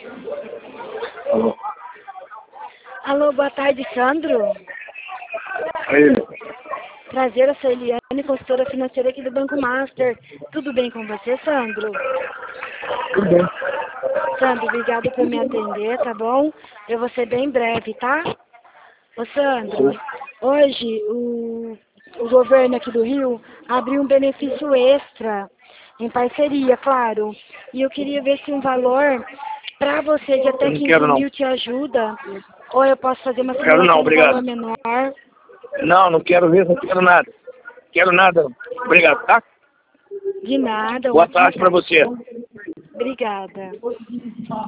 Alô? Alô, boa tarde, Sandro. Aí, Prazer, eu sou Eliane, consultora financeira aqui do Banco Master. Tudo bem com você, Sandro? tudo bem. Sandro, obrigado por me atender, tá bom? Eu vou ser bem breve, tá? Ô, Sandro, hoje o governo aqui do Rio abriu um benefício extra, em parceria, claro. E eu queria ver se um valor para você de até Eu não 15 quero, não. mil te ajuda, ou eu posso fazer uma Quero não, simulação no obrigado. valor menor. Não quero ver, não quero nada. Quero nada. Obrigado, tá? De nada, Boa ótima tarde pra tarde. você. Obrigada.